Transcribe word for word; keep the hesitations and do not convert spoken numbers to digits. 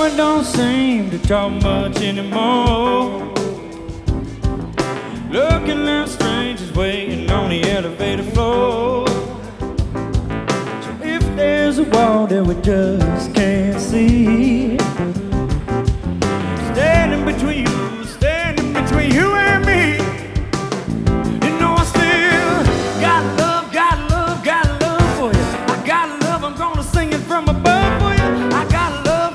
it don't seem to talk much anymore. Looking like strangers waiting on the elevator floor. So if there's a wall that we just can't see,